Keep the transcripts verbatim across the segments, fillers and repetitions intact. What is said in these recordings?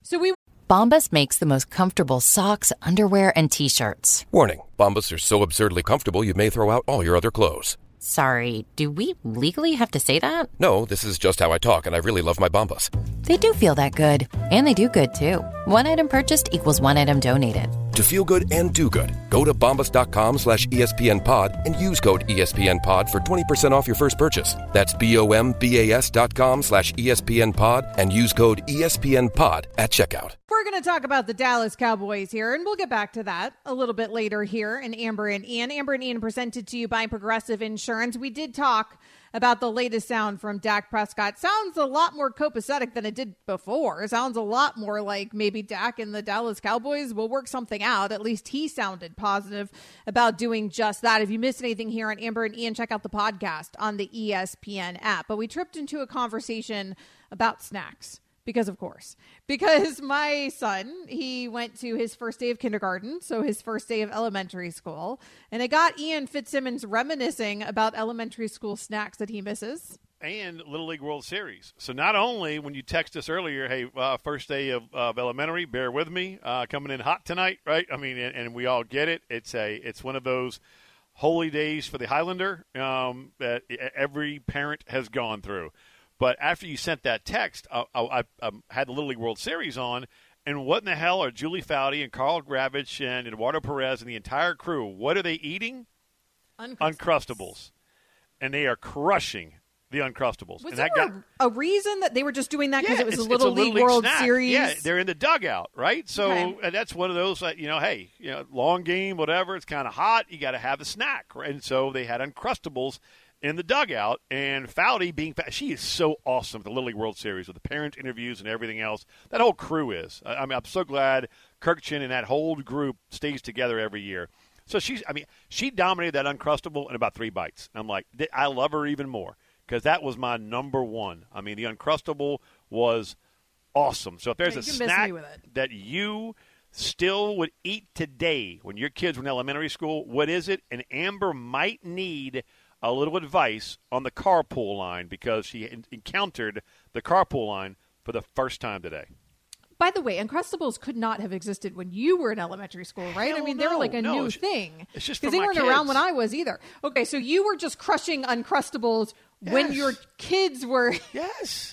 So we Bombas makes the most comfortable socks, underwear, and T-shirts. Warning, Bombas are so absurdly comfortable you may throw out all your other clothes. Sorry, do we legally have to say that? No, this is just how I talk, and I really love my Bombas. They do feel that good. And they do good, too. One item purchased equals one item donated. To feel good and do good, go to bombas.com slash ESPN pod and use code ESPN pod for twenty percent off your first purchase. That's B-O-M-B-A-S dot com slash ESPN pod and use code ESPN pod at checkout. We're going to talk about the Dallas Cowboys here, and we'll get back to that a little bit later here in Amber and Ian. Amber and Ian presented to you by Progressive Insurance. We did talk about the latest sound from Dak Prescott. Sounds a lot more copacetic than it did before. It sounds a lot more like maybe Dak and the Dallas Cowboys will work something out. At least he sounded positive about doing just that. If you missed anything here on Amber and Ian, check out the podcast on the E S P N app. But we tripped into a conversation about snacks. Because, of course, because my son, he went to his first day of kindergarten, so his first day of elementary school, and it got Ian Fitzsimmons reminiscing about elementary school snacks that he misses. And Little League World Series. So not only when you text us earlier, hey, uh, first day of, of elementary, bear with me, uh, coming in hot tonight, right? I mean, and, and we all get it. It's a, it's one of those holy days for the Highlander um, that every parent has gone through. But after you sent that text, I, I, I had the Little League World Series on, and what in the hell are Julie Foudy and Carl Gravich and Eduardo Perez and the entire crew? What are they eating? Uncrustables. Uncrustables. And they are crushing the Uncrustables. Was and there that got, a, a reason that they were just doing that because yeah, it was it's, a Little, it's a Little League, League World snack. Series? Yeah, they're in the dugout, right? So okay. And that's one of those, uh, you know, hey, you know, long game, whatever, it's kind of hot. You got to have a snack. Right? And so they had Uncrustables in the dugout, and Foudy being – she is so awesome at the Little League World Series with the parent interviews and everything else. That whole crew is. I, I mean, I'm so glad Kirkchin and that whole group stays together every year. So she's – I mean, she dominated that Uncrustable in about three bites. And I'm like, I love her even more because that was my number one. I mean, the Uncrustable was awesome. So if there's yeah, a snack that you still would eat today when your kids were in elementary school, what is it? And Amber might need – a little advice on the carpool line because she encountered the carpool line for the first time today. By the way, Uncrustables could not have existed when you were in elementary school, right? Hell I mean, no, they were like a no, new it's, thing. It's just because for they my weren't kids. around when I was either. Okay, so you were just crushing Uncrustables yes. when your kids were. Yes.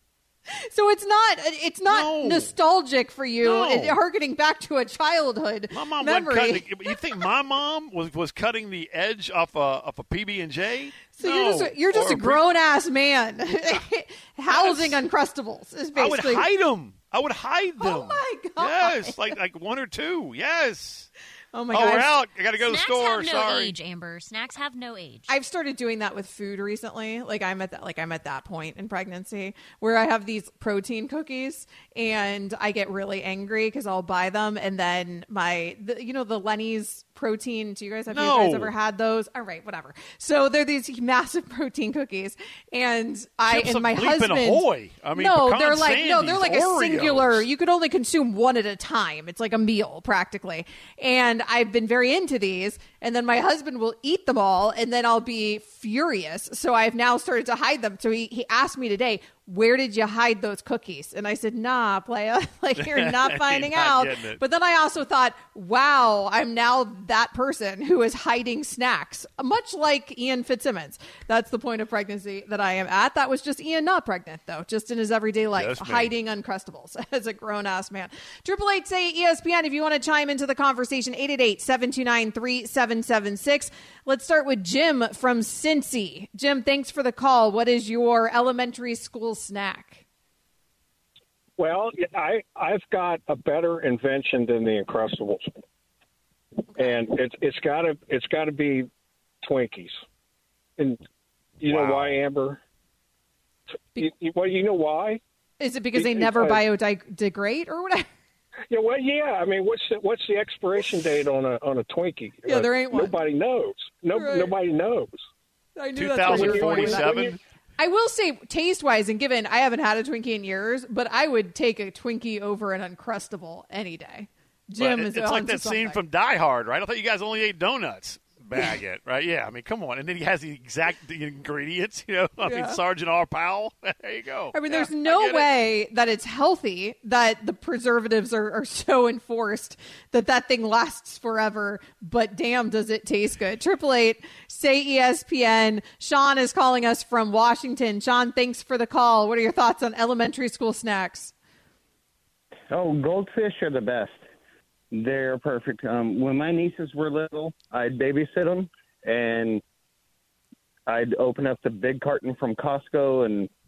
So it's not it's not no. nostalgic for you, no. it, harkening back to a childhood my mom memory. Wasn't cutting, you think my mom was, was cutting the edge off a off a P B and J? So no. you're just a, you're just or a grown ass man housing yes. Uncrustables. Is basically. I would hide them. I would hide them. Oh my god! Yes, like like one or two. Yes. Oh, my oh, gosh. we're out. I got to go Snacks to the store. have no Sorry. age, Amber. Snacks have no age. I've started doing that with food recently. Like I'm at that, like I'm at that point in pregnancy where I have these protein cookies and I get really angry because I'll buy them and then my, the, you know, the Lenny's protein. Do you guys have no. you guys ever had those? All right, whatever. So they're these massive protein cookies, and I Chips and my of husband. Ahoy. I mean, no, pecan they're like no, they're sandies, like a Oreos. singular. You could only consume one at a time. It's like a meal practically, and I've been very into these. And then my husband will eat them all, and then I'll be furious. So I've now started to hide them. So he, he asked me today, where did you hide those cookies? And I said, nah, playa, like you're not finding You're not out. it. But then I also thought, wow, I'm now that person who is hiding snacks, much like Ian Fitzsimmons. That's the point of pregnancy that I am at. That was just Ian not pregnant, though, just in his everyday life, Yes, hiding Uncrustables as a grown-ass man. Triple eight say E S P N if you want to chime into the conversation, eight eight eight, seven two nine, three seven seven six. Let's start with Jim from Cincy. Jim, thanks for the call. What is your elementary school snack? Well, I, I've got a better invention than the Uncrustables, and it's it's got to it's got to be Twinkies. And you Wow. know why, Amber? You, you, well, you know why? Is it because they It- never uh, biodegrade or whatever? Yeah, well, yeah. I mean, what's the, what's the expiration date on a on a Twinkie? Yeah, there ain't one. Nobody knows. No, Right. nobody knows. I knew that's what you were going with that. twenty forty-seven. I will say, taste-wise, and given I haven't had a Twinkie in years, but I would take a Twinkie over an Uncrustable any day. Jim But is it's like onto that scene something. from Die Hard, right? I thought you guys only ate donuts. bag it, right? Yeah, I mean, come on. And then he has the exact ingredients, you know. I Yeah. mean, Sergeant R. Powell. There you go. I mean, Yeah, there's no I way it. that it's healthy that the preservatives are, are so enforced that that thing lasts forever. But damn, does it taste good. Triple eight, say E S P N. Sean is calling us from Washington. Sean, thanks for the call. What are your thoughts on elementary school snacks? Oh, goldfish are the best. They're perfect. Um, when my nieces were little, I'd babysit them, and I'd open up the big carton from Costco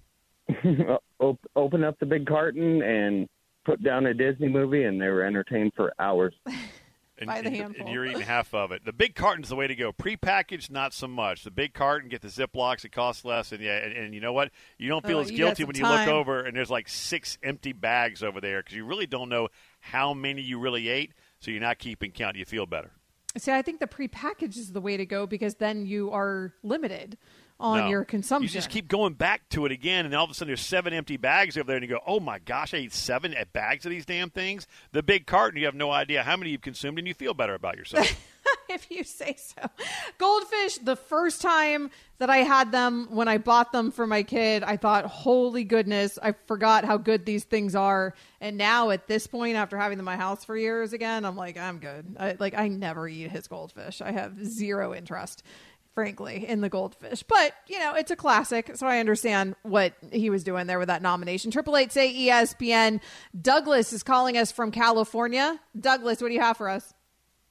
and op- open up the big carton and put down a Disney movie, and they were entertained for hours. And, By the and- handful. and you're eating half of it. The big carton's the way to go. Prepackaged, not so much. The big carton, get the Ziplocs. It costs less. And, yeah, and, and you know what? You don't feel Oh, as you guilty got when some you look time. over and there's like six empty bags over there because you really don't know how many you really ate, so you're not keeping count. You feel better. See, I think the prepackaged is the way to go because then you are limited on No. your consumption. You just keep going back to it again, and all of a sudden there's seven empty bags over there, and you go, oh, my gosh, I ate seven bags of these damn things. The big carton, you have no idea how many you've consumed, and you feel better about yourself. If you say so. Goldfish, the first time that I had them when I bought them for my kid, I thought, holy goodness, I forgot how good these things are. And now at this point, after having them in my house for years again, I'm like, I'm good. I, like, I never eat his goldfish. I have zero interest, frankly, in the goldfish. But, you know, it's a classic, so I understand what he was doing there with that nomination. Triple eight, say E S P N. Douglas is calling us from California. Douglas, what do you have for us?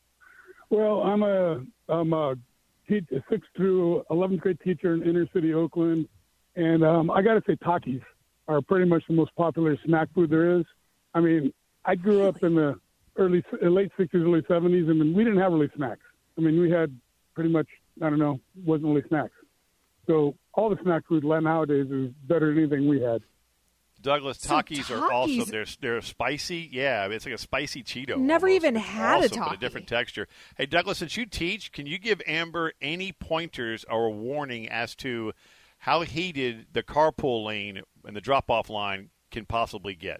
Well, I'm a I'm a, teach, a sixth through eleventh grade teacher in inner city Oakland, and um, I got to say Takis are pretty much the most popular snack food there is. I mean, I grew up in the early late sixties, early seventies, and we didn't have really snacks. I mean, we had pretty much I don't know, wasn't really snacks. So all the snack food nowadays is better than anything we had. Douglas, So Takis are also Takis- they're they're spicy. Yeah, it's like a spicy Cheeto. Never almost. even It's had a awesome, but a Taki. different texture. Hey, Douglas, since you teach, can you give Amber any pointers or a warning as to how heated the carpool lane and the drop-off line can possibly get?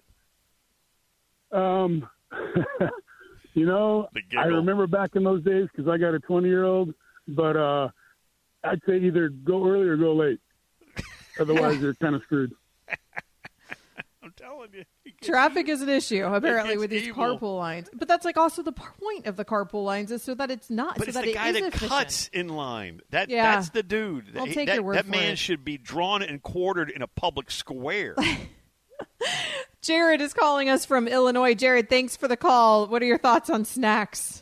Um, you know, The I giggle. remember back in those days because I got a twenty-year-old, but uh, I'd say either go early or go late. Otherwise, you're kind of screwed. I'm telling you. it gets Traffic evil. is an issue, apparently, gets with these evil. carpool lines. But that's like also the point of the carpool lines is so that it's not, But so it's that the it guy is that efficient. cuts in line. That Yeah. that's the dude. I'll That- take that, your word that for man it. should be drawn and quartered in a public square. Jared is calling us from Illinois. Jared, thanks for the call. What are your thoughts on snacks?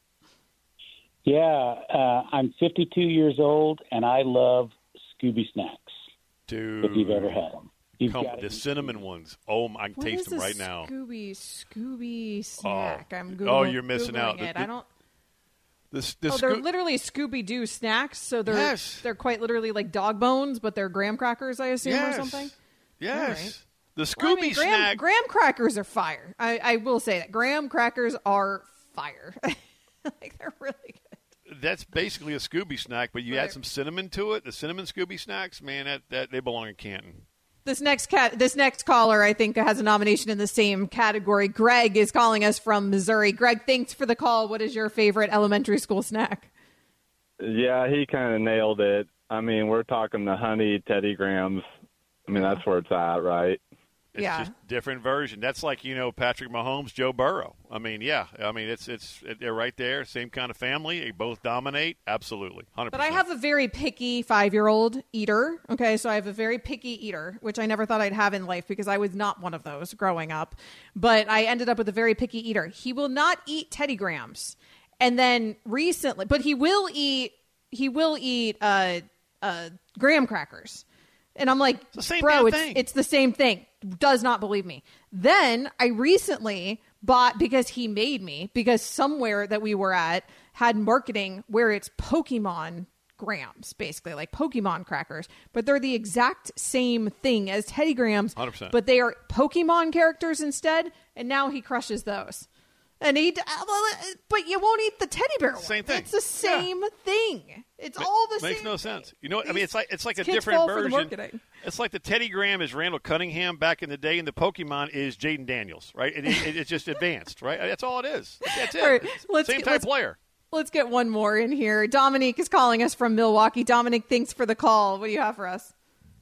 Yeah, uh, I'm fifty-two years old, and I love Scooby snacks. Dude, If you've ever had them, you've come, got the to- cinnamon ones. Oh, I can What taste is them a right now. Scooby Scooby snack. I'm Googling, oh, you're missing Googling out. It. The- I don't. This, this Oh, they're Scoo- literally Scooby Doo snacks. So they're Yes. they're quite literally like dog bones, but they're graham crackers, I assume, yes. or something. Yes. All right. The Scooby Well, I mean, graham, snack. graham crackers are fire. I, I will say that graham crackers are fire. Like they're really good. That's basically a Scooby snack, but you Right. add some cinnamon to it. The cinnamon Scooby snacks, man, that, that they belong in Canton. This next cat, this next caller, I think, has a nomination in the same category. Greg is calling us from Missouri. Greg, thanks for the call. What is your favorite elementary school snack? Yeah, he kind of nailed it. I mean, we're talking the honey Teddy Grahams. I mean, that's where it's at, right? It's Yeah. just different version. That's like, you know, Patrick Mahomes, Joe Burrow. I mean, yeah. I mean, it's it's they're right there, same kind of family. They both dominate. Absolutely. one hundred But percent. I have a very picky five-year-old eater. Okay, so I have a very picky eater, which I never thought I'd have in life because I was not one of those growing up. But I ended up with a very picky eater. He will not eat Teddy Grahams, and then recently, but he will eat. He will eat uh, uh, graham crackers, and I'm like, the same bro, damn it's thing." it's the same thing. Does not believe me. Then I recently bought, because he made me, because somewhere that we were at had marketing where it's Pokemon Grahams, basically like Pokemon crackers, but they're the exact same thing as Teddy Grahams, one hundred percent. but they are Pokemon characters instead. And now he crushes those. And he, but you won't eat the teddy bear one. Same thing. It's the same thing. It's all the Makes same. no sense. You know what? I mean, it's like it's like a Kids different fall for the version. marketing. It's like the Teddy Graham is Randall Cunningham back in the day, and the Pokemon is Jaden Daniels, right? It, it, it's just advanced, right? That's all it is. That's it. All right, It's let's Same get- type let's- player. Let's get one more in here. Dominique is calling us from Milwaukee. Dominique, thanks for the call. What do you have for us?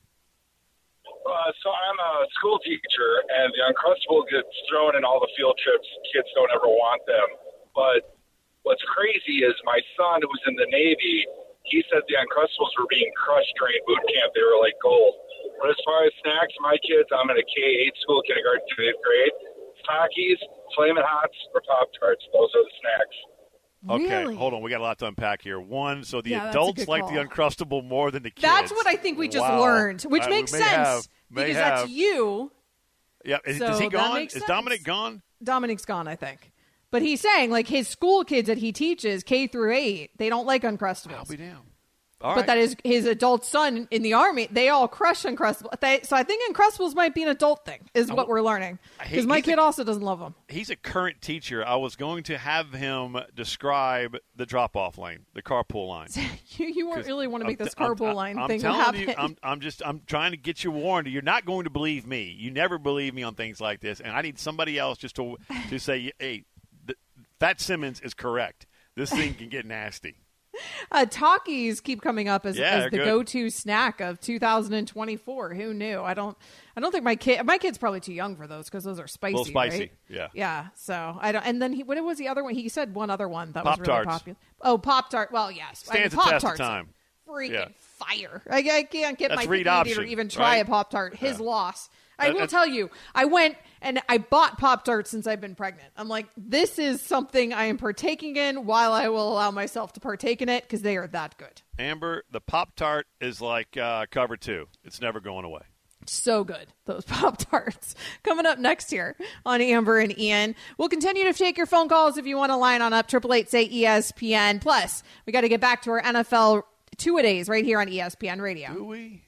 Uh, so I'm a school teacher, and the Uncrustable gets thrown in all the field trips. Kids don't ever want them. But what's crazy is my son, who was in the Navy, he said the Uncrustables were being crushed during boot camp. They were like gold. But as far as snacks, my kids, I'm in a K eight school, kindergarten to eighth grade. Takis, Flamin' Hots, or Pop-Tarts. Those are the snacks. Okay, Really? hold on. We got a lot to unpack here. One, so the Yeah, that's a adults good like call. the Uncrustable more than the kids. That's what I think we just Wow. learned, which Uh, we makes may sense have- may because have. that's you. Yeah, is, So is he that gone? makes Is sense. Dominic gone? Dominique's gone, I think. But he's saying, like, his school kids that he teaches, K through eight, they don't like Uncrustables. I'll be damned. All but right. that is his adult son in the Army. They all crush Uncrustables. They, so I think Uncrustables might be an adult thing, is what we're learning. Because my he's kid a- also doesn't love them. He's a current teacher. I was going to have him describe the drop-off lane, the carpool line. you you won't really want to make I'm this t- I'm- carpool I'm- line I'm thing telling happen. you, I'm, I'm just, I'm trying to get you warned. You're not going to believe me. You never believe me on things like this, and I need somebody else just to to say, hey, th- Fat Simmons is correct. This thing can get nasty. Uh, Takis keep coming up as, Yeah, as they're the good. go-to snack of two thousand twenty-four. Who knew? I don't. I don't think my kid. My kid's probably too young for those because those are spicy. A little spicy, right? yeah. Yeah. So I don't. And then he, what was the other one? He said one other one that was really Pop-Tarts. popular. Oh, Pop Tart. Well, yes. Stands I the mean, test of Pop-Tarts time. are Freaking Yeah. fire! I, I can't get That's my read thinking to option, even try right? a Pop Tart. His Yeah. loss. I That- will that's- tell you. I went and I bought Pop Tarts since I've been pregnant. I'm like, this is something I am partaking in while I will allow myself to partake in it because they are that good. Amber, the Pop-Tart is like uh, cover two. It's never going away. So good, those Pop-Tarts. Coming up next here on Amber and Ian. We'll continue to take your phone calls if you want to line on up. Triple eight say E S P N. Plus, we got to get back to our N F L two-a-days right here on E S P N Radio. Do we?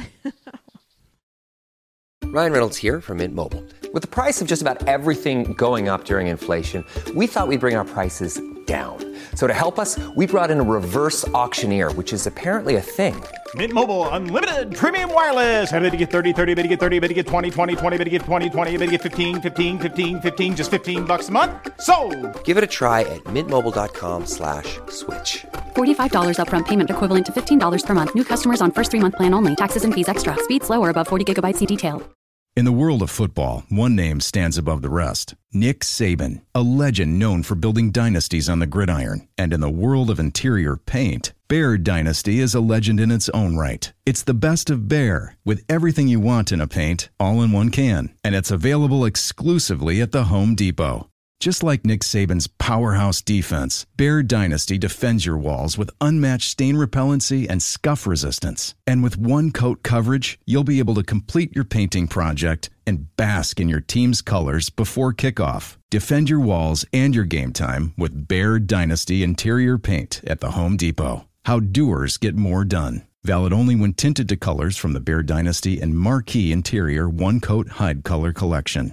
Ryan Reynolds here from Mint Mobile. With the price of just about everything going up during inflation, we thought we'd bring our prices down. So to help us, we brought in a reverse auctioneer, which is apparently a thing. Mint Mobile Unlimited Premium Wireless. How to get thirty, thirty, how to get thirty, how to get twenty, twenty, twenty, how to get twenty, twenty, how to get fifteen, fifteen, fifteen, fifteen, just fifteen bucks a month? Sold! Give it a try at mintmobile.com slash switch. forty-five dollars upfront payment equivalent to fifteen dollars per month. New customers on first three-month plan only. Taxes and fees extra. Speed slower above forty gigabytes. See detail. In the world of football, one name stands above the rest. Nick Saban, a legend known for building dynasties on the gridiron. And in the world of interior paint, Behr Dynasty is a legend in its own right. It's the best of Behr, with everything you want in a paint, all in one can. And it's available exclusively at the Home Depot. Just like Nick Saban's powerhouse defense, Behr Dynasty defends your walls with unmatched stain repellency and scuff resistance. And with one-coat coverage, you'll be able to complete your painting project and bask in your team's colors before kickoff. Defend your walls and your game time with Behr Dynasty Interior Paint at the Home Depot. How doers get more done. Valid only when tinted to colors from the Behr Dynasty and Marquee Interior One-Coat Hide Color Collection.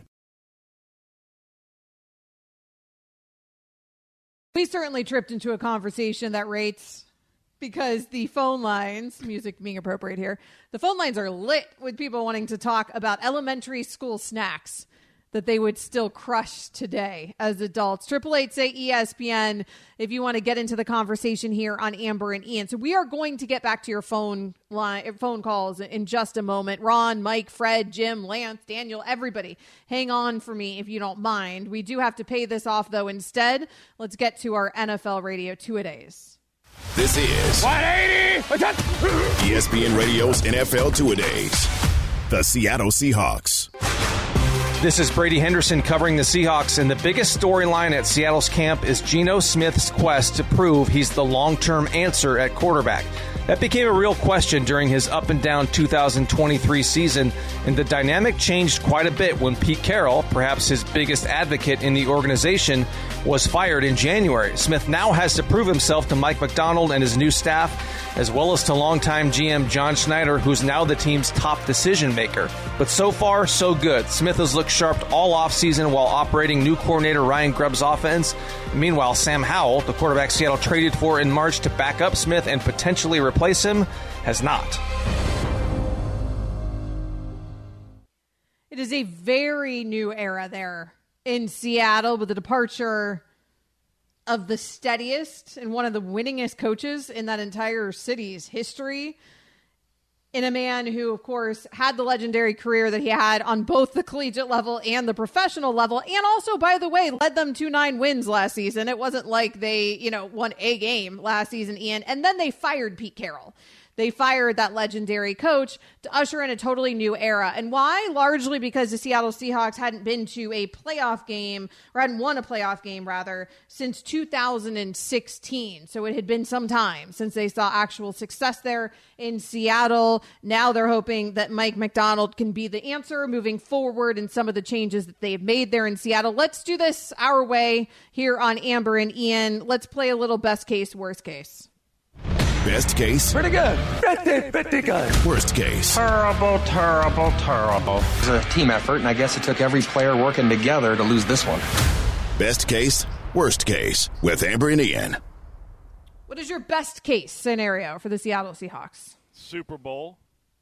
We certainly tripped into a conversation that rates because the phone lines, music being appropriate here, the phone lines are lit with people wanting to talk about elementary school snacks that they would still crush today as adults. Triple eight say E S P N if you want to get into the conversation here on Amber and Ian. So we are going to get back to your phone line, phone calls in just a moment. Ron, Mike, Fred, Jim, Lance, Daniel, everybody, hang on for me if you don't mind. We do have to pay this off though. Instead, let's get to our N F L Radio two-a-days. This is one eighty E S P N Radio's N F L two-a-days. The Seattle Seahawks. This is Brady Henderson covering the Seahawks, and the biggest storyline at Seattle's camp is Geno Smith's quest to prove he's the long-term answer at quarterback. That became a real question during his up-and-down two thousand twenty-three season, and the dynamic changed quite a bit when Pete Carroll, perhaps his biggest advocate in the organization, was fired in January. Smith now has to prove himself to Mike McDonald and his new staff, as well as to longtime G M John Schneider, who's now the team's top decision-maker. But so far, so good. Smith has looked sharp all offseason while operating new coordinator Ryan Grubb's offense. Meanwhile, Sam Howell, the quarterback Seattle traded for in March to back up Smith and potentially replace him, has not. It is a very new era there in Seattle with the departure of the steadiest and one of the winningest coaches in that entire city's history, in a man who, of course, had the legendary career that he had on both the collegiate level and the professional level, and also, by the way, led them to nine wins last season. It wasn't like they, you know, won a game last season, Ian. And then they fired Pete Carroll. They fired that legendary coach to usher in a totally new era. And why? Largely because the Seattle Seahawks hadn't been to a playoff game, or hadn't won a playoff game, rather, since two thousand sixteen. So it had been some time since they saw actual success there in Seattle. Now they're hoping that Mike Macdonald can be the answer moving forward in some of the changes that they've made there in Seattle. Let's do this our way here on Amber and Ian. Let's play a little best case, worst case. Best case? Pretty good. Pretty, pretty good. Worst case? Terrible, terrible, terrible. It was a team effort, and I guess it took every player working together to lose this one. Best case? Worst case? With Amber and Ian. What is your best case scenario for the Seattle Seahawks? Super Bowl.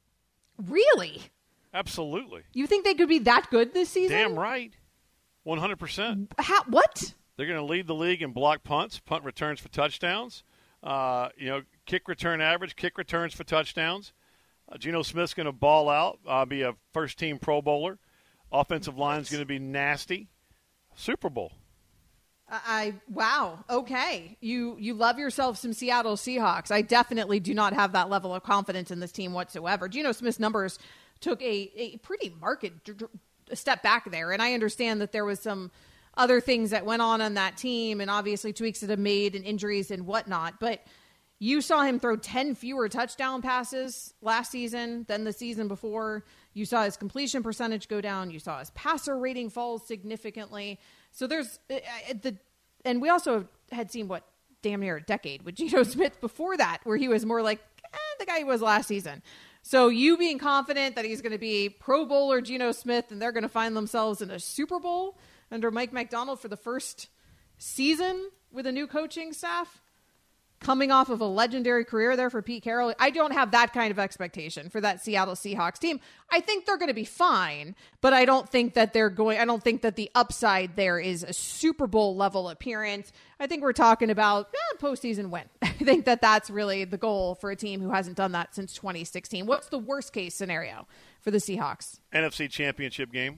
Really? Absolutely. You think they could be that good this season? Damn right. one hundred percent. How, what? They're going to lead the league in block punts, punt returns for touchdowns. Uh, you know, kick return average, kick returns for touchdowns. Uh, Geno Smith's going to ball out, uh, be a first-team Pro Bowler. Offensive line's going to be nasty. Super Bowl. I, I wow. Okay, you you love yourself some Seattle Seahawks. I definitely do not have that level of confidence in this team whatsoever. Geno Smith's numbers took a, a pretty marked d- d- step back there, and I understand that there was some other things that went on on that team, and obviously tweaks that have made and injuries and whatnot. But you saw him throw ten fewer touchdown passes last season than the season before. You saw his completion percentage go down. You saw his passer rating fall significantly. So there's uh, the, and we also had seen what damn near a decade with Geno Smith before that, where he was more like eh, the guy he was last season. So you being confident that he's going to be Pro Bowler Geno Smith, and they're going to find themselves in a Super Bowl under Mike Macdonald for the first season with a new coaching staff, coming off of a legendary career there for Pete Carroll. I don't have that kind of expectation for that Seattle Seahawks team. I think they're going to be fine, but I don't think that they're going, I don't think that the upside there is a Super Bowl level appearance. I think we're talking about eh, postseason win. I think that that's really the goal for a team who hasn't done that since twenty sixteen. What's the worst case scenario for the Seahawks? N F C Championship game.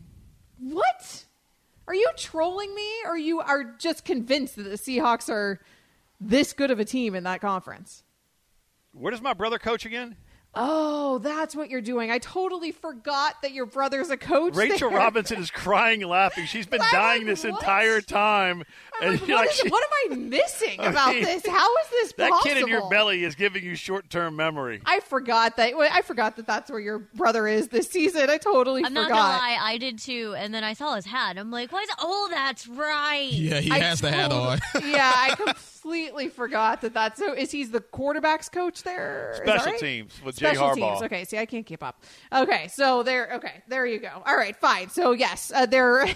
What? Are you trolling me, or you are just convinced that the Seahawks are this good of a team in that conference? Where does my brother coach again? Oh, that's what you're doing. I totally forgot that your brother's a coach. Rachel there. Robinson is crying and laughing. She's been I'm dying like, this what? entire time. And Like, you're what, like, is, she, what am I missing I about mean, this? How is this that possible? kid in your belly is giving you short-term memory. I forgot that. I forgot that that's where your brother is this season. I totally I'm forgot. not gonna lie, I did too. And then I saw his hat. I'm like, why is? Oh, that's right. Yeah, he I has the hat on. Yeah, I completely forgot that that's so. Is he's the quarterbacks coach there? Is that Special right? teams with Special Jay Harbaugh. teams. Okay, see, I can't keep up. Okay, so there. Okay, there you go. All right, fine. So yes, uh, they're.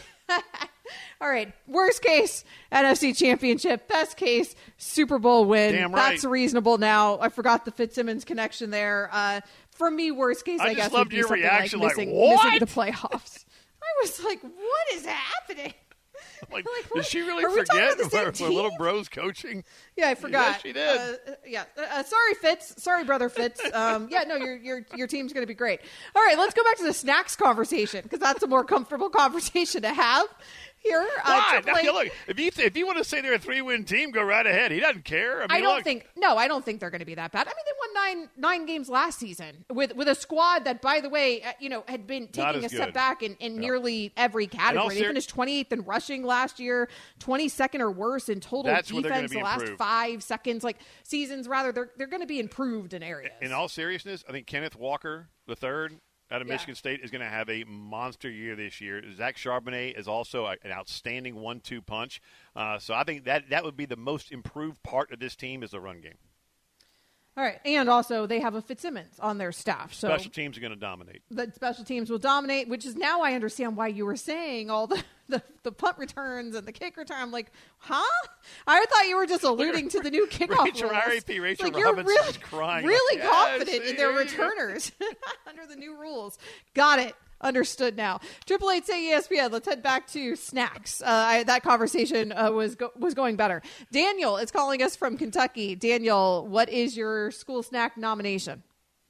All right. Worst case, N F C Championship. Best case, Super Bowl win. Damn right. That's reasonable now. I forgot the Fitzsimmons connection there. Uh, for me, worst case, I I, just guess, loved would be your something reaction, like like, missing, what? missing the playoffs. I was like, what is happening? Like, Like, did what? she really Are we talking forget about the same where, where little team? bro's coaching? Yeah, I forgot. Yes, she did. Uh, yeah. Uh, sorry, Fitz. Sorry, brother Fitz. Um, yeah, no, your your your team's going to be great. All right, let's go back to the snacks conversation because that's a more comfortable conversation to have here. Uh, Why? Triple Now, A- look, if you if you want to say they're a three-win team, go right ahead. He doesn't care. I, mean, I don't look, think no, I don't think they're going to be that bad. I mean, they won nine nine games last season with with a squad that, by the way, uh, you know, had been Not taking a as step good. back in, in Yeah. nearly every category. They ser- finished twenty-eighth in rushing last year, twenty-second or worse in total That's where they're gonna defense. be The last improved. five seconds, like seasons rather, they're they're going to be improved in areas. In all seriousness, I think Kenneth Walker the third out of Yeah. Michigan State is going to have a monster year this year. Zach Charbonnet is also a, an outstanding one two punch. Uh, so I think that that would be the most improved part of this team is the run game. All right, and also they have a Fitzsimmons on their staff, so Special teams are going to dominate. the special teams will dominate, which is now I understand why you were saying all the, the, the punt returns and the kick return. I'm like, huh? I thought you were just alluding to the new kickoff Rachel, rules. R A P, Rachel Like, you're Robinson really, is crying. really Like, confident yes, in their yeah. returners under the new rules. Got it. Understood now. Triple Eight say E S P N. Let's head back to snacks. Uh, I, that conversation uh, was go- was going better. Daniel is calling us from Kentucky. Daniel, what is your school snack nomination?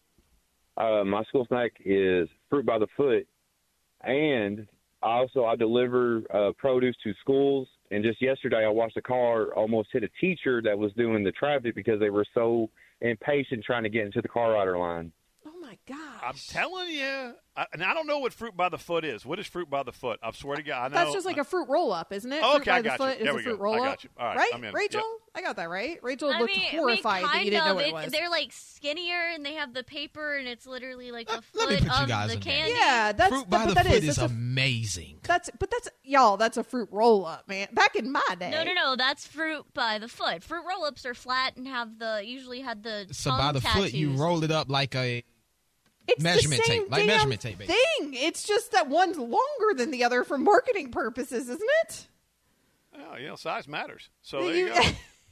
Uh, my school snack is fruit by the foot, and also I deliver uh, produce to schools. And just yesterday, I watched a car almost hit a teacher that was doing the traffic because they were so impatient trying to get into the car rider line. Oh, my gosh. I'm telling you. I, and I don't know what fruit by the foot is. What is fruit by the foot? I swear to God, I know. That's just like a fruit roll-up, isn't it? Oh, fruit okay, by I the got foot you. There is we a fruit go. roll-up. I got you. All right, right? I'm in. Rachel? Yep. I got that right. Rachel I looked mean, horrified I mean, that you didn't know of. what it it, was. They're like skinnier, and they have the paper, and it's literally like a let me foot put you of guys the in there. candy. Yeah, that's Fruit by that, the but that foot is, is that's a- amazing. That's but that's y'all. That's a fruit roll up, man. Back in my day. No, no, no. That's fruit by the foot. Fruit roll-ups are flat and have the usually had the So tongue by the tattoos. foot, you roll it up like a It's measurement the same tape, like damn measurement tape. Baby. thing. It's just that one's longer than the other for marketing purposes, isn't it? Oh, you know, size matters. So there You- you go.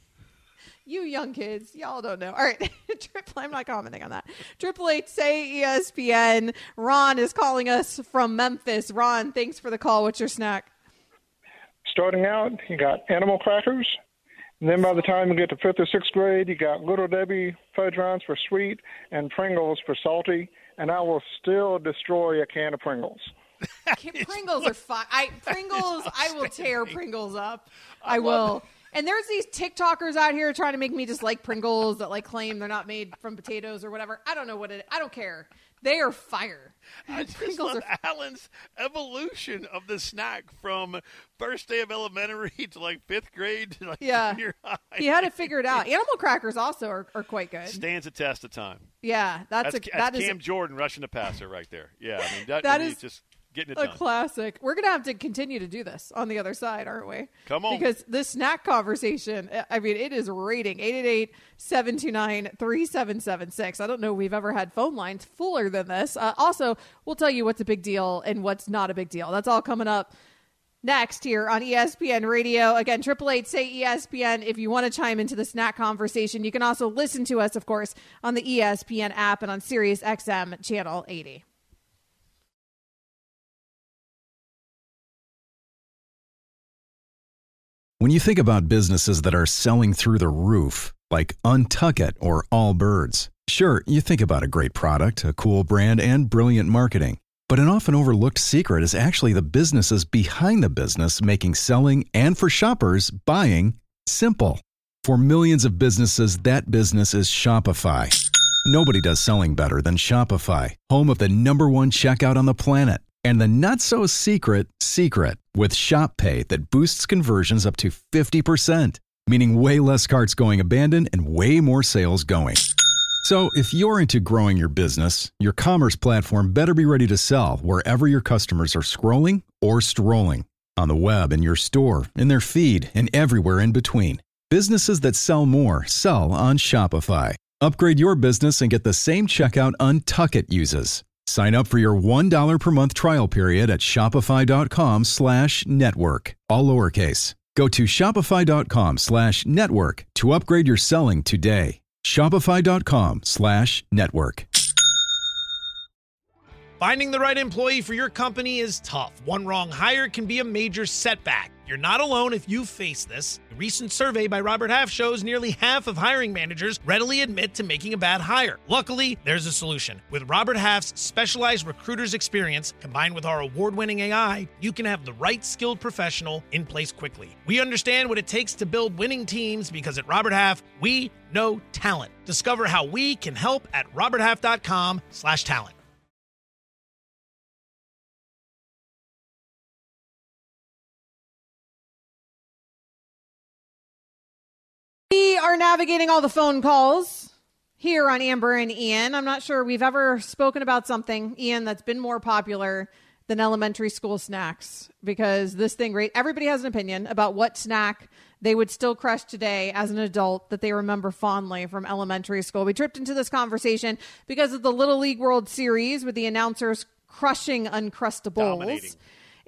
You young kids, y'all don't know. All right, Triple, I'm not commenting on that. Triple Eight say E S P N. Ron is calling us from Memphis. Ron, thanks for the call. What's your snack? Starting out, you got animal crackers. And then by the time you get to fifth or sixth grade, you got Little Debbie fudge rounds for sweet and Pringles for salty. And I will still destroy a can of Pringles. Pringles are fine. I Pringles, I will tear Pringles up. I, I will. And there's these TikTokers out here trying to make me just like Pringles that like claim they're not made from potatoes or whatever. I don't know what it. I don't care. They are fire. I just love are... Alan's evolution of the snack from first day of elementary to like fifth grade to like yeah. junior high. He had it figured out. Animal crackers also are, are quite good. Stands a test of time. Yeah, that's, that's a that's that Cam is Jordan rushing the passer right there. Yeah, I mean that, that I mean, is just getting it a done. classic. We're gonna have to continue to do this on the other side, aren't we? Come on, because this snack conversation. I mean, it is rating eight eight eight, seven two nine, three seven seven six. I don't know if we've ever had phone lines fuller than this. Uh, also, we'll tell you what's a big deal and what's not a big deal. That's all coming up next here on E S P N Radio. Again, triple eight say E S P N if you want to chime into the snack conversation. You can also listen to us, of course, on the E S P N app and on Sirius X M channel eighty. When you think about businesses that are selling through the roof, like Untuckit or Allbirds, sure, you think about a great product, a cool brand, and brilliant marketing. But an often overlooked secret is actually the businesses behind the business making selling and for shoppers buying simple. For millions of businesses, that business is Shopify. Nobody does selling better than Shopify, home of the number one checkout on the planet. And the not-so-secret secret with Shop Pay that boosts conversions up to fifty percent, meaning way less carts going abandoned and way more sales going. So if you're into growing your business, your commerce platform better be ready to sell wherever your customers are scrolling or strolling. On the web, in your store, in their feed, and everywhere in between. Businesses that sell more sell on Shopify. Upgrade your business and get the same checkout Untuckit uses. Sign up for your one dollar per month trial period at shopify.com slash network. All lowercase. Go to shopify.com slash network to upgrade your selling today. Shopify.com slash network. Finding the right employee for your company is tough. One wrong hire can be a major setback. You're not alone if you face this. A recent survey by Robert Half shows nearly half of hiring managers readily admit to making a bad hire. Luckily, there's a solution. With Robert Half's specialized recruiter's experience, combined with our award-winning A I, you can have the right skilled professional in place quickly. We understand what it takes to build winning teams because at Robert Half, we know talent. Discover how we can help at roberthalf.com slash talent. We are navigating all the phone calls here on Amber and Ian. I'm not sure we've ever spoken about something, Ian, that's been more popular than elementary school snacks, because this thing, right? Everybody has an opinion about what snack they would still crush today as an adult that they remember fondly from elementary school. We tripped into this conversation because of the Little League World Series with the announcers crushing Uncrustables. Dominating.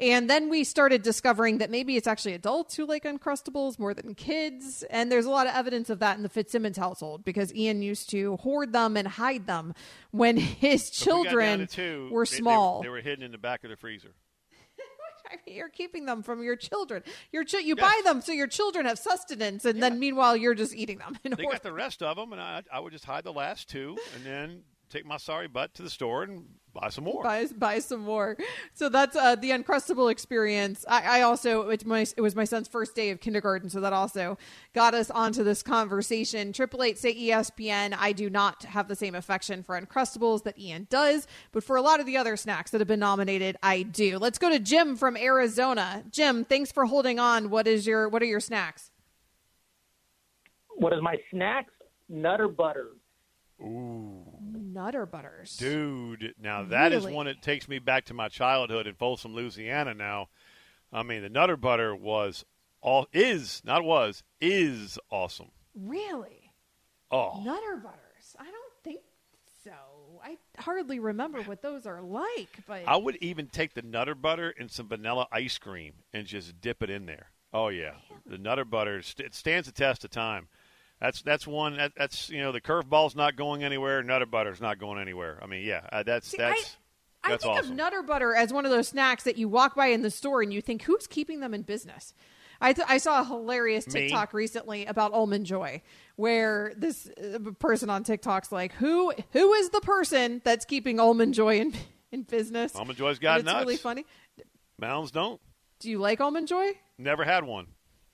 And then we started discovering that maybe it's actually adults who like Uncrustables more than kids. And there's a lot of evidence of that in the Fitzsimmons household because Ian used to hoard them and hide them when his children two, were they, small. They, were, they were hidden in the back of the freezer. I mean, you're keeping them from your children. Your ch- you Yes. buy them so your children have sustenance, and then meanwhile you're just eating them. In They order. got the rest of them, and I, I would just hide the last two and then take my sorry butt to the store and buy some more. Buy, buy some more. So that's uh, the Uncrustable experience. I, I also, it's my, it was my son's first day of kindergarten, so that also got us onto this conversation. Triple Eight say E S P N. I do not have the same affection for Uncrustables that Ian does, but for a lot of the other snacks that have been nominated, I do. Let's go to Jim from Arizona. Jim, thanks for holding on. What is your, what are your snacks? What is my snacks? Nutter Butters. Ooh. Nutter Butters. Dude, now that is Really? one that takes me back to my childhood in Folsom, Louisiana now. I mean, the Nutter Butter was, all is, not was, is awesome. Really? Oh. Nutter Butters. I don't think so. I hardly remember what those are like, but I would even take the Nutter Butter and some vanilla ice cream and just dip it in there. Oh, yeah. The Nutter Butter, st- it stands the test of time. That's that's one that, that's you know the curveball's not going anywhere. Nutter Butter's not going anywhere. I mean, yeah, uh, that's See, that's I that's think awesome. of Nutter Butter as one of those snacks that you walk by in the store and you think, who's keeping them in business? I, th- I saw a hilarious Me? TikTok recently about Almond Joy, where this uh, person on TikTok's like, who who is the person that's keeping Almond Joy in in business? Almond Joy's got And it's nuts. really funny. Mounds don't. Do you like Almond Joy? Never had one.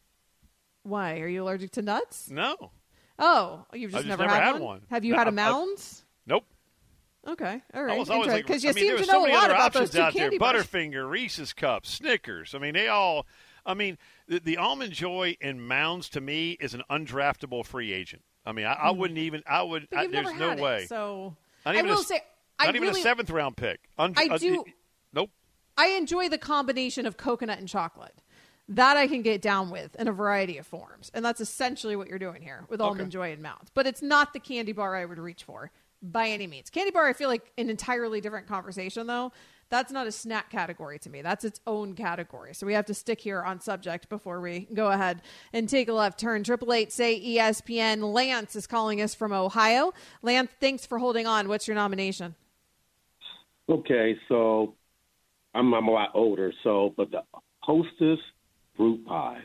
Why? Are you allergic to nuts? No. Oh, you've I just, just never, never had, had one? one. Have you No, had a I- I- Mounds? Nope. Okay, all I right. was always like, Because you I mean, seem there to were know so a many lot other about those options two out there: candy bars. Butterfinger, Reese's Cups, Snickers. I mean, they all. I mean, the, the Almond Joy and Mounds to me is an undraftable free agent. I mean, I, I wouldn't even. I would. But I, you've there's never no had way. It, so Not I even will a, say, not I even really, a seventh round pick. Und- I uh, do. Nope. I enjoy the combination of coconut and chocolate. That I can get down with in a variety of forms. And that's essentially what you're doing here with Almond Joy and Mounds. But it's not the candy bar I would reach for by any means. Candy bar, I feel like an entirely different conversation, though. That's not a snack category to me. That's its own category. So we have to stick here on subject before we go ahead and take a left turn. Triple Eight say E S P N. Lance is calling us from Ohio. Lance, thanks for holding on. What's your nomination? Okay, so I'm, I'm a lot older, so but the Hostess fruit pies.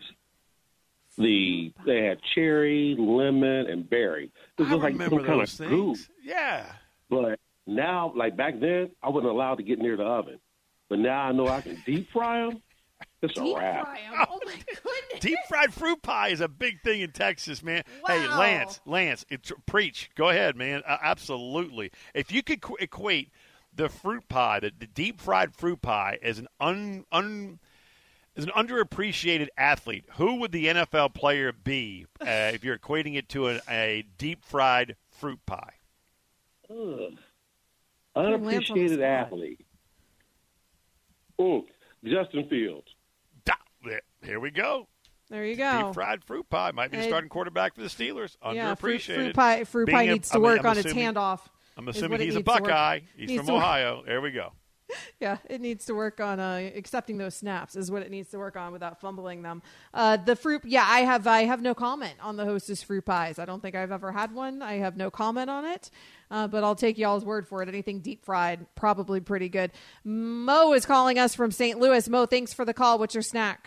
The they had cherry, lemon, and berry. This I was like remember some kind those of goo. things. Yeah. But now, like back then, I wasn't allowed to get near the oven. But now I know I can deep fry them. It's a wrap. Oh my goodness! Deep fried fruit pie is a big thing in Texas, man. Hey, Wow. Lance, Lance, it, preach. Go ahead, man. Uh, absolutely. If you could qu- equate the fruit pie, the, the deep fried fruit pie, as an un, un as an underappreciated athlete, who would the N F L player be uh, if you're equating it to a, a deep fried fruit pie? Ugh. Unappreciated athlete. Mm, Justin Fields. Da- there- Here we go. There you go. Deep fried fruit pie might be the It- starting quarterback for the Steelers. Yeah, fruit, Underappreciated. fruit pie, fruit Being pie a- needs to I mean, work I'm on its assuming- handoff. I'm is assuming what it he's a needs to work- Buckeye. He's needs from to work- Ohio. There we go. Yeah, it needs to work on uh, accepting those snaps is what it needs to work on without fumbling them. Uh, the fruit, yeah, I have I have no comment on the Hostess fruit pies. I don't think I've ever had one. I have no comment on it, uh, but I'll take y'all's word for it. Anything deep fried, probably pretty good. Mo is calling us from Saint Louis. Mo, thanks for the call. What's your snack?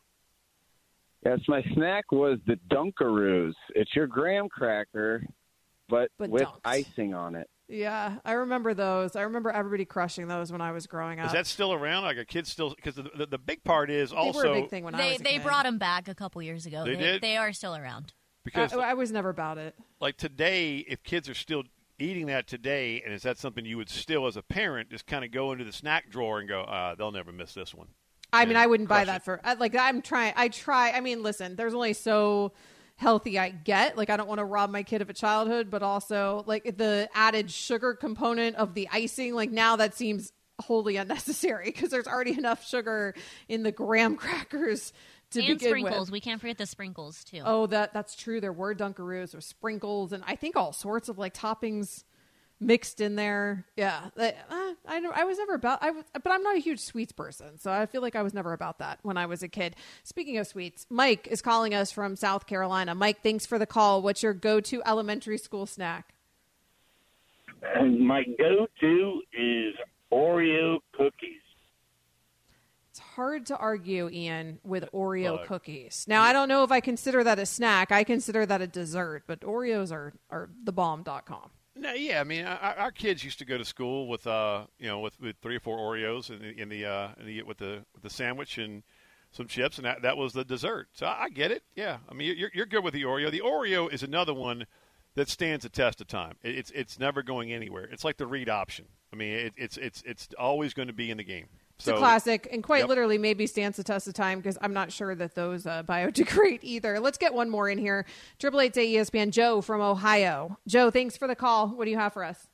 Yes, my snack was the Dunkaroos. It's your graham cracker, but, But with dunked. icing on it. Yeah, I remember those. I remember everybody crushing those when I was growing up. Is that still around? Like a kid still? Because the, the the big part is They also were a big thing when I They was a they kid. brought them back a couple years ago. They they, did? They are still around. because I, I was never about it. like today, if kids are still eating that today, and is that something you would still, as a parent, just kind of go into the snack drawer and go, uh, they'll never miss this one. I mean, Yeah, I wouldn't buy crush that it. for I- like I'm trying. I try. I mean, listen, there's only so healthy I get. Like, I don't want to rob my kid of a childhood, but also like the added sugar component of the icing. Like now that seems wholly unnecessary because there's already enough sugar in the graham crackers to And begin sprinkles. with. We can't forget the sprinkles, too. Oh, that that's true. There were Dunkaroos or sprinkles, and I think all sorts of like toppings mixed in there. Yeah, uh, I I was never about. I was, but I'm not a huge sweets person, so I feel like I was never about that when I was a kid. Speaking of sweets, Mike is calling us from South Carolina. Mike, thanks for the call. What's your go-to elementary school snack? And my go-to is Oreo cookies. It's hard to argue, Ian, with Oreo Look. cookies. Now, I don't know if I consider that a snack. I consider that a dessert, but Oreos are, are the bomb dot com. No, yeah, I mean, our, our kids used to go to school with, uh, you know, with, with three or four Oreos in the, in the, uh, in the with the with the sandwich and some chips, and that, that was the dessert. So I, I get it. Yeah, I mean, you're you're good with the Oreo. The Oreo is another one that stands the test of time. It, it's it's never going anywhere. It's like the read option. I mean, it, it's it's it's always going to be in the game. It's So, a classic, and quite yep. literally maybe stands the test of time because I'm not sure that those uh, biodegrade either. Let's get one more in here. Triple Eight E S P N. Joe from Ohio. Joe, thanks for the call. What do you have for us?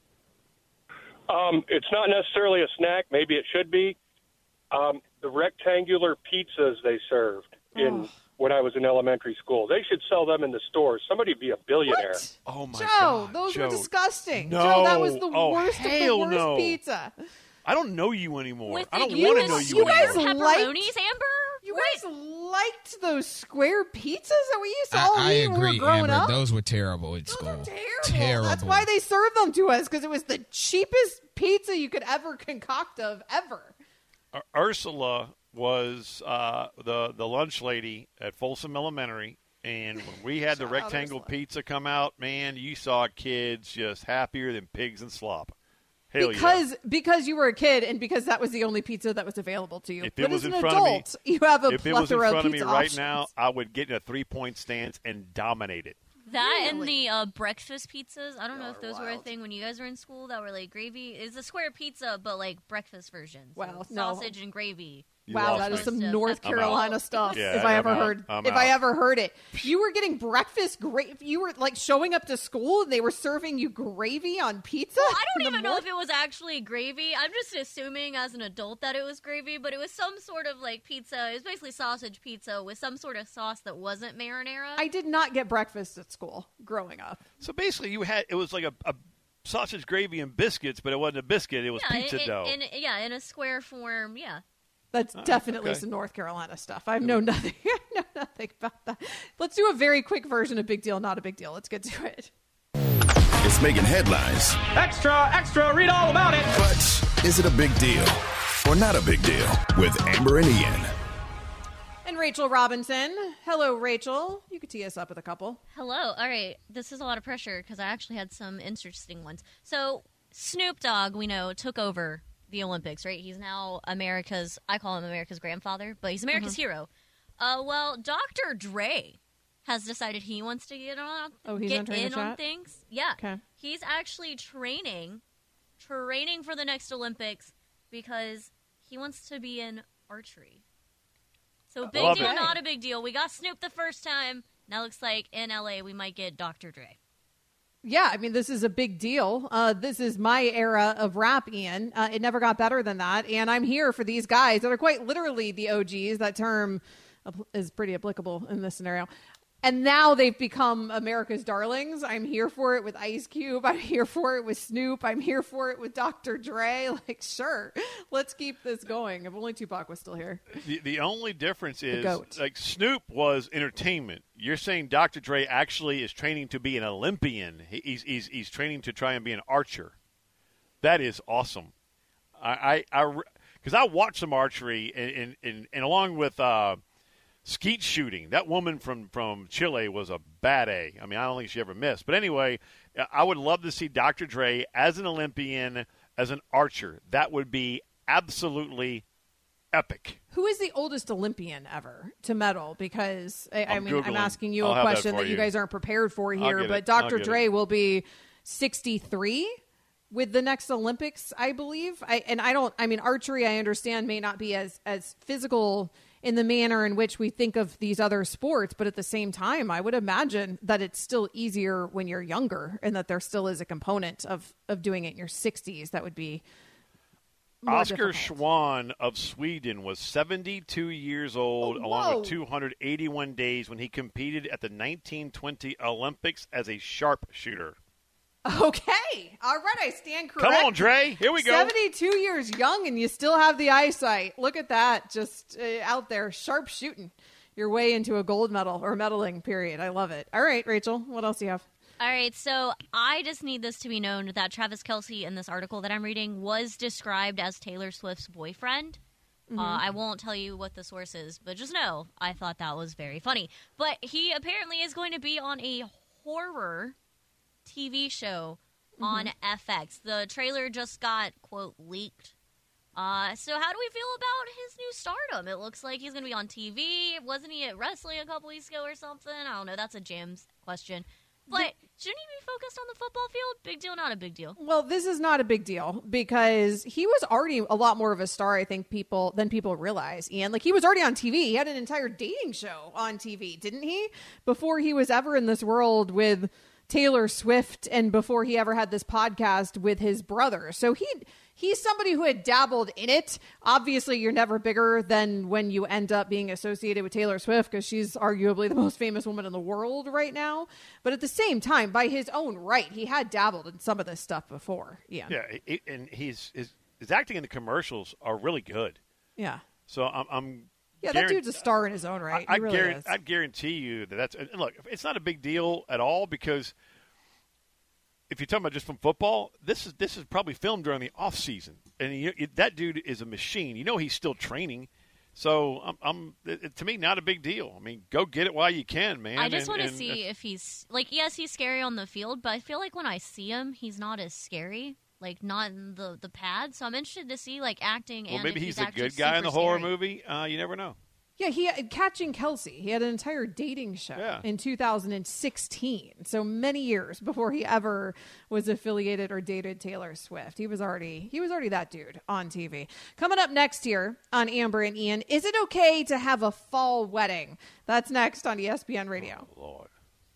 Um, it's not necessarily a snack. Maybe it should be. Um, the rectangular pizzas they served in Oh. when I was in elementary school. They should sell them in the stores. Somebody be a billionaire. What? Oh my Joe, God, those Joe. were disgusting. No. Joe, that was the Oh, worst of the hell worst no. pizza. I don't know you anymore. With I don't the want to you know and you, you guys anymore. liked- Pepperonis, Amber? You guys liked those square pizzas that we used to all I, I eat when we were agree, growing Amber. up? Those were terrible at school. Terrible. Terrible. That's why they served them to us, because it was the cheapest pizza you could ever concoct of ever. Ur- Ursula was uh, the the lunch lady at Folsom Elementary, and when we had the Shout out rectangle Ursula. pizza come out, man, you saw kids just happier than pigs in slop. Hell because yeah. because you were a kid and because that was the only pizza that was available to you. If it but was as in an front of me- adult, you have a If it was in plethora front of of me pizza right options. now, I would get in a three-point stance and dominate it. That and Really? the uh, breakfast pizzas. I don't know Y'all if are those were a wild. thing when you guys were in school that were like gravy. It's a square pizza, but like breakfast version. So Well, no. sausage and gravy. You Wow, lost that is me. some I'm North out. Carolina stuff. Yeah, if I I'm ever out. heard, I'm if I out. ever heard it, you were getting breakfast. Great, you were like showing up to school and they were serving you gravy on pizza. Well, I in don't the even know morning? if it was actually gravy. I'm just assuming as an adult that it was gravy, but it was some sort of like pizza. It was basically sausage pizza with some sort of sauce that wasn't marinara. I did not get breakfast at school growing up. So basically, you had it was like a, a sausage gravy and biscuits, but it wasn't a biscuit; it was yeah, pizza in, dough. In, yeah, in a square form. Yeah. That's Oh, definitely okay. some North Carolina stuff. I know nothing. I know nothing about that. Let's do a very quick version of Big Deal, Not a Big Deal. Let's get to it. It's making headlines. Extra, extra, read all about it. But is it a big deal or not a big deal? With Amber and Ian. And Rachel Robinson. Hello, Rachel. You could tee us up with a couple. Hello. All right. This is a lot of pressure because I actually had some interesting ones. So Snoop Dogg, we know, took over the Olympics, right? He's now America's, I call him America's grandfather, but he's America's Mhm. hero. Uh, well, Doctor Dre has decided he wants to get on, Oh, he's get entering the in on chat? things. Yeah. Okay. He's actually training, training for the next Olympics because he wants to be in archery. So big Love deal, it. not a big deal. We got Snoop the first time. Now looks like in L A we might get Doctor Dre. Yeah, I mean, this is a big deal. Uh, this is my era of rap, Ian. Uh, it never got better than that. And I'm here for these guys that are quite literally the O Gs. That term apl- is pretty applicable in this scenario. And now they've become America's darlings. I'm here for it with Ice Cube. I'm here for it with Snoop. I'm here for it with Doctor Dre. Like, sure, let's keep this going. If only Tupac was still here. The, the only difference is, goat. like, Snoop was entertainment. You're saying Doctor Dre actually is training to be an Olympian. He, he's, he's he's training to try and be an archer. That is awesome. I I because I, I watched some archery and and, and, and along with uh, skeet shooting. That woman from, from Chile was a bad A. I mean, I don't think she ever missed. But anyway, I would love to see Doctor Dre as an Olympian, as an archer. That would be absolutely epic. Who is the oldest Olympian ever to medal? Because, I, I I'm mean, I'm Googling. asking you I'll a have that question for that you you. guys aren't prepared for I'll here, get but it. I'll Doctor get Dre it. will be sixty-three with the next Olympics, I believe. I, and I don't, I mean, archery, I understand, may not be as, as physical in the manner in which we think of these other sports, but at the same time, I would imagine that it's still easier when you're younger and that there still is a component of, of doing it in your sixties that would be more Oscar difficult. Schwann of Sweden was seventy-two years old, Oh, along whoa. with two hundred eighty-one days when he competed at the nineteen twenty Olympics as a sharpshooter. Okay. All right. I stand correct. Come on, Dre. Here we go. seventy-two years young, and you still have the eyesight. Look at that. Just uh, out there, sharp shooting your way into a gold medal or medaling period. I love it. All right, Rachel, what else do you have? All right, so I just need this to be known that Travis Kelce in this article that I'm reading was described as Taylor Swift's boyfriend. Mm-hmm. Uh, I won't tell you what the source is, but just know I thought that was very funny. But he apparently is going to be on a horror T V show mm-hmm. on F X. The trailer just got, quote, leaked. Uh, so how do we feel about his new stardom? It looks like he's going to be on T V. Wasn't he at wrestling a couple weeks ago or something? I don't know. That's a Jim's question. But shouldn't he be focused on the football field? Big deal, not a big deal? Well, this is not a big deal because he was already a lot more of a star, I think, people than people realize. Ian, like he was already on T V. He had an entire dating show on T V, didn't he? Before he was ever in this world with Taylor Swift and before he ever had this podcast with his brother. So he he's somebody who had dabbled in it. Obviously, you're never bigger than when you end up being associated with Taylor Swift because she's arguably the most famous woman in the world right now. But at the same time, by his own right, he had dabbled in some of this stuff before. Yeah. Yeah. He, and he's, his, his acting in the commercials are really good. Yeah. So I'm, I'm Yeah, that dude's a star in his own right. I, he really guarantee, is. I guarantee you that that's – and look, it's not a big deal at all because if you're talking about just from football, this is this is probably filmed during the off season, and he, it, that dude is a machine. You know he's still training, so I'm, I'm it, to me not a big deal. I mean, go get it while you can, man. I just and, want to and, see if he's like yes, he's scary on the field, but I feel like when I see him, he's not as scary. Like not in the the pad. So I'm interested to see like acting. Well, and maybe if he's, he's a good guy in the scary. horror movie. Uh, you never know. Yeah, he had Catching Kelsey. He had an entire dating show yeah. in two thousand sixteen. So many years before he ever was affiliated or dated Taylor Swift. He was already he was already that dude on T V. Coming up next here on Amber and Ian, is it okay to have a fall wedding? That's next on E S P N Radio. Oh, Lord.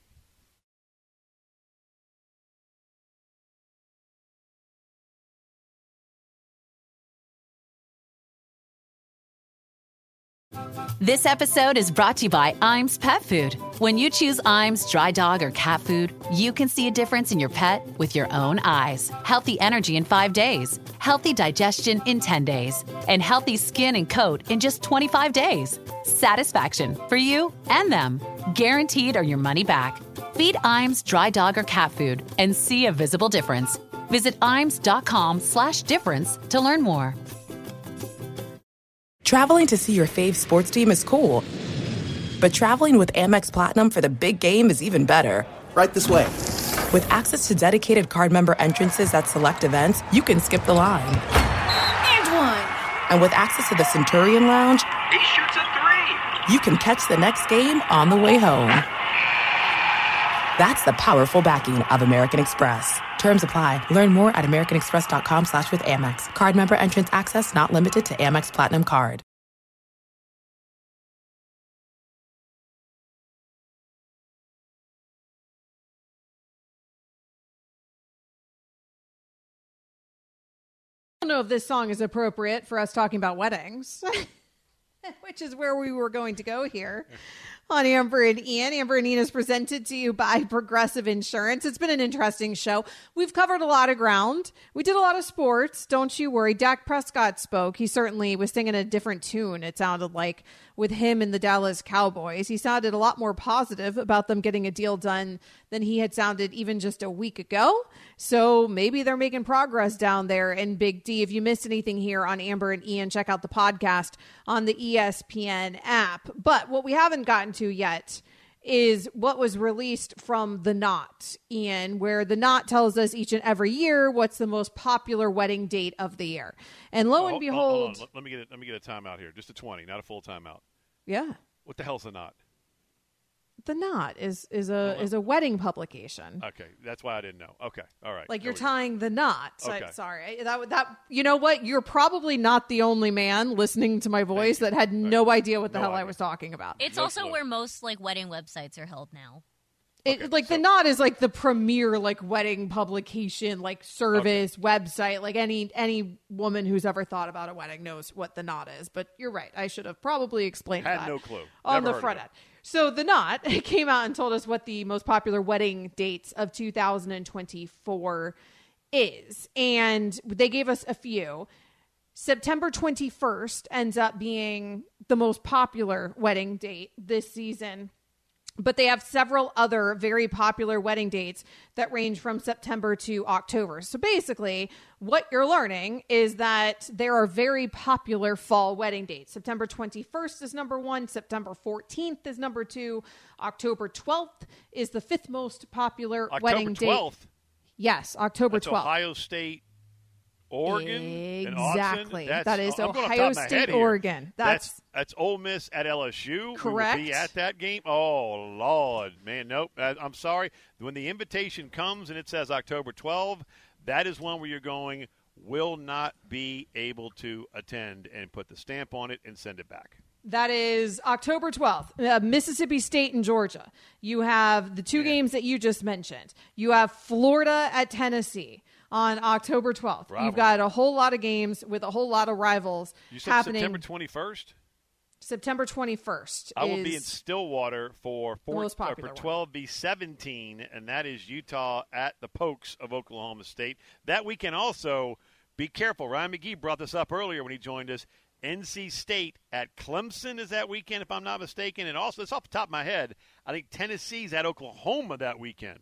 This episode is brought to you by Iams Pet Food. When you choose Iams dry dog or cat food, you can see a difference in your pet with your own eyes. Healthy energy in five days, healthy digestion in ten days, and healthy skin and coat in just twenty-five days. Satisfaction for you and them. Guaranteed or your money back. Feed Iams dry dog or cat food and see a visible difference. Visit iams.com slash difference to learn more. Traveling to see your fave sports team is cool, but traveling with Amex Platinum for the big game is even better. Right this way. With access to dedicated card member entrances at select events, you can skip the line. And one. And with access to the Centurion Lounge, He shoots a three. you can catch the next game on the way home. That's the powerful backing of American Express. Terms apply. Learn more at americanexpress.com slash with Amex. Card member entrance access not limited to Amex Platinum Card. I don't know if this song is appropriate for us talking about weddings, which is where we were going to go here on Amber and Ian. Amber and Ian is presented to you by Progressive Insurance. It's been an interesting show. We've covered a lot of ground. We did a lot of sports. Don't you worry. Dak Prescott spoke. He certainly was singing a different tune, it sounded like, with him and the Dallas Cowboys. He sounded a lot more positive about them getting a deal done than he had sounded even just a week ago. So maybe they're making progress down there in Big D. If you missed anything here on Amber and Ian, check out the podcast on the E S P N app. But what we haven't gotten to yet is what was released from The Knot, Ian, where The Knot tells us each and every year what's the most popular wedding date of the year. And lo Oh, and hold- behold... hold on. Let me get it. Let me get a timeout here. Just a twenty, not a full timeout. Yeah. What the hell's a knot? The Knot is is a is a wedding publication. Okay, that's why I didn't know. Okay, all right. Like There you're we go. tying the knot. So Okay. sorry. That that you know what? You're probably not the only man listening to my voice that had no idea what the No hell I idea. was talking about. It's No also clue. where most like wedding websites are held now. It, Okay, like so- the Knot is like the premier like wedding publication, like service website. Like any any woman who's ever thought about a wedding knows what the Knot is. But you're right. I should have probably explained Had that no clue. on Never the heard front of end. So the Knot came out and told us what the most popular wedding dates of two thousand twenty-four is, and they gave us a few. September twenty-first ends up being the most popular wedding date this season. But they have several other very popular wedding dates that range from September to October. So basically, what you're learning is that there are very popular fall wedding dates. September twenty-first is number one. September fourteenth is number two. October twelfth is the fifth most popular October wedding twelfth? date. Yes, October That's twelfth. Ohio State, Oregon, and Austin. Exactly. That's, That is I'm going off the Ohio top of my State, head here. Oregon. That's, That's- that's Ole Miss at L S U. Correct. We will be at that game. Oh, Lord. Man, nope. I, I'm sorry. When the invitation comes and it says October twelfth, that is one where you're going, will not be able to attend, and put the stamp on it and send it back. That is October twelfth, uh, Mississippi State and Georgia. You have the two games that you just mentioned. You have Florida at Tennessee on October twelfth. Rivalry. You've got a whole lot of games with a whole lot of rivals You said happening. September twenty-first? September twenty-first. I will is be in Stillwater for the four, most uh, popular for one. twelve v seventeen, and that is Utah at the Pokes of Oklahoma State. That weekend also, be careful. Ryan McGee brought this up earlier when he joined us. N C State at Clemson is that weekend, if I'm not mistaken. And also, it's off the top of my head, I think Tennessee's at Oklahoma that weekend.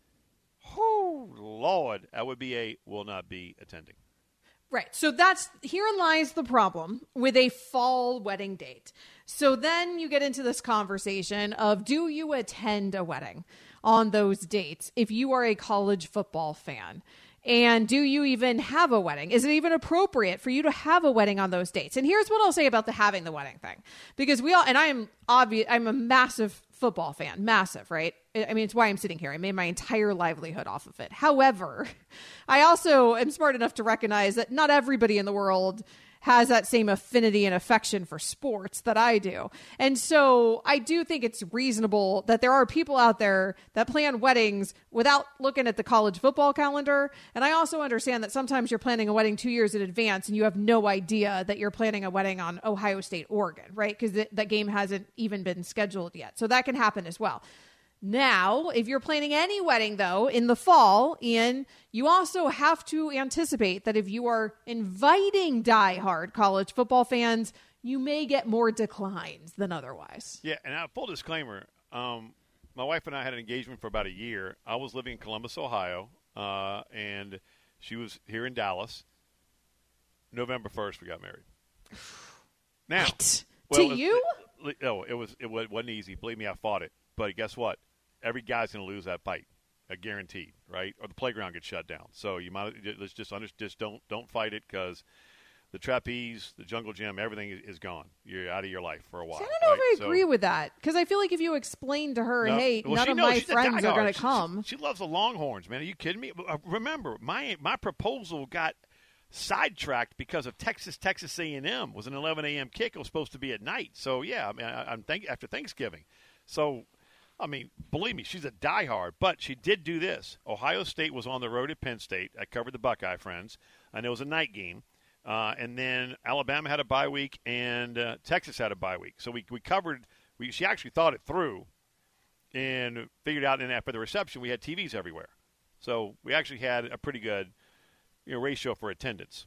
Oh, Lord. That would be a will not be attending. Right. So that's herein lies the problem with a fall wedding date. So then you get into this conversation of, do you attend a wedding on those dates if you are a college football fan? And do you even have a wedding? Is it even appropriate for you to have a wedding on those dates? And here's what I'll say about the having the wedding thing. Because we all, and I am obvious, I'm a massive football fan, massive, right? I mean, it's why I'm sitting here. I made my entire livelihood off of it. However, I also am smart enough to recognize that not everybody in the world has that same affinity and affection for sports that I do. And so I do think it's reasonable that there are people out there that plan weddings without looking at the college football calendar. And I also understand that sometimes you're planning a wedding two years in advance and you have no idea that you're planning a wedding on Ohio State, Oregon, right? Because that game hasn't even been scheduled yet. So that can happen as well. Now, if you're planning any wedding, though, in the fall, Ian, you also have to anticipate that if you are inviting diehard college football fans, you may get more declines than otherwise. Yeah, and uh, full disclaimer, um, my wife and I had an engagement for about a year. I was living in Columbus, Ohio, uh, and she was here in Dallas. November first, we got married. Now, what? Well, to it was, you? It, no, it was it wasn't easy. Believe me, I fought it. But guess what? Every guy's going to lose that fight, uh, guaranteed, right? Or the playground gets shut down. So you might let's just under, just don't don't fight it, because the trapeze, the jungle gym, everything is, is gone. You're out of your life for a while. I don't know right? if I agree so, with that, because I feel like if you explain to her, No. hey, Well, none she of knows. my She's a friends are diehard. going to She- come. She, she loves the Longhorns, man. Are you kidding me? Uh, Remember, my my proposal got sidetracked because of Texas Texas A and M was an eleven a.m. kick. It was supposed to be at night. So yeah, I mean, I, I'm think after Thanksgiving. So, I mean, believe me, she's a diehard. But she did do this. Ohio State was on the road at Penn State. I covered the Buckeye friends. I know it was a night game. Uh, and then Alabama had a bye week, and uh, Texas had a bye week. So we we covered. We she actually thought it through, and figured out. And after the reception, we had T Vs everywhere. So we actually had a pretty good, you know, ratio for attendance.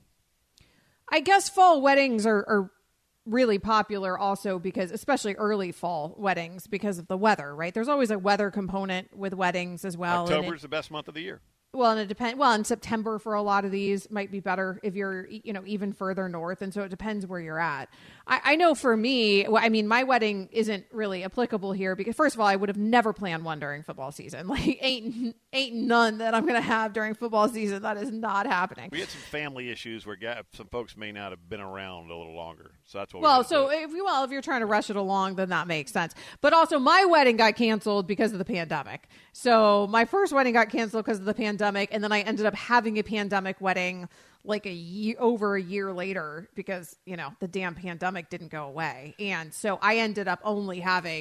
I guess fall weddings are, are really popular also because, especially early fall weddings, because of the weather, right? There's always a weather component with weddings as well. and October it- is the best month of the year. Well, and it depends. Well, in September for a lot of these might be better if you're, you know, even further north. And so it depends where you're at. I, I know for me, well, I mean, my wedding isn't really applicable here because, first of all, I would have never planned one during football season. Like, ain't ain't none that I'm going to have during football season. That is not happening. We had some family issues where ga- some folks may not have been around a little longer. So that's what. Well, we so if you well, if you're trying to rush it along, then that makes sense. But also, my wedding got canceled because of the pandemic. So my first wedding got canceled because of the pandemic, and then I ended up having a pandemic wedding like a year over a year later because you know the damn pandemic didn't go away, and so I ended up only having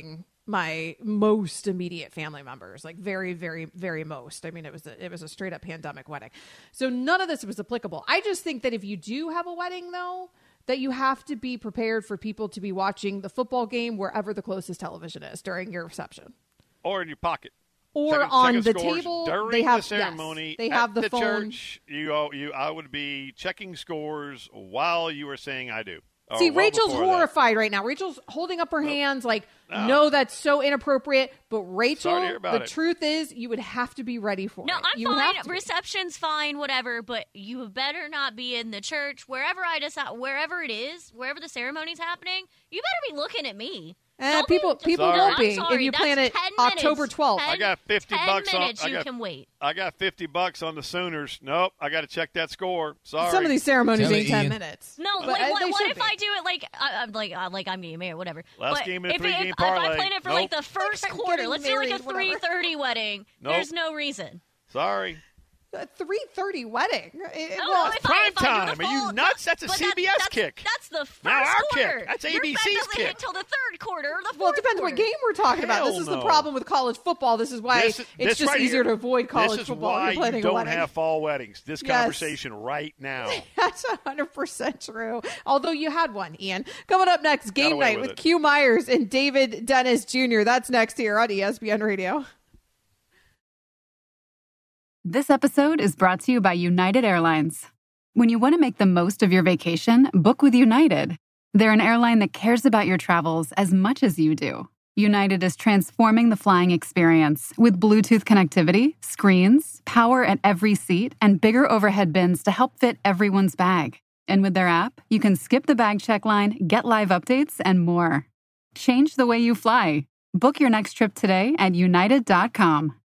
my most immediate family members, like very, very, very most. I mean, it was a, it was a straight up pandemic wedding. So none of this was applicable. I just think that if you do have a wedding, though, that you have to be prepared for people to be watching the football game wherever the closest television is during your reception. Or in your pocket. Or Second, on second the scores table. during They have the ceremony. Yes, they have at the, the phone. church. You, you, I would be checking scores while you were saying I do. Or See, well Rachel's before horrified right now. Rachel's holding up her hands like, No. no, that's so inappropriate. But Rachel, Sorry to hear about the it. truth is you would have to be ready for No, it. I'm You would fine. have to be. Reception's fine, whatever. But you better not be in the church wherever I decide, wherever it is, wherever the ceremony's happening. You better be looking at me. Eh, Don't people be, people Sorry. won't I'm be sorry, if you that's plan it ten October minutes. twelfth. I got fifty ten bucks minutes on. I you got, can wait. I got fifty bucks on the Sooners. Nope, I got to check that score. Sorry. Some of these ceremonies Tell ain't it, ten Ian. minutes. No, But, like, uh, what, they what should if be. I do it like uh, I'm like uh, like I'm getting married, whatever? Last but game in a if, three-game if, if I parlay. plan it for Nope. like the first I'm quarter, getting let's do like a married, whatever. three thirty wedding. Nope. There's no reason. Sorry. A three thirty wedding. It- No, well, no, if prime I, if I do time. the Are you full- nuts? That's a but C B S that's, kick. That's the first Now our quarter. kick. That's Your bet A B C's doesn't kick. hit till the third quarter or the fourth well, it depends quarter. what game we're talking about. This Hell is the no. problem with college football. This is why This- it's this just right easier here. to avoid college This is football why when you're planning you a don't wedding. have fall weddings. This Yes. conversation right now. That's one hundred percent true. Although you had one, Ian. Coming up next, game away night with with it. Q Myers and David Dennis Junior That's next here on E S P N Radio. This episode is brought to you by United Airlines. When you want to make the most of your vacation, book with United. They're an airline that cares about your travels as much as you do. United is transforming the flying experience with Bluetooth connectivity, screens, power at every seat, and bigger overhead bins to help fit everyone's bag. And with their app, you can skip the bag check line, get live updates, and more. Change the way you fly. Book your next trip today at united dot com.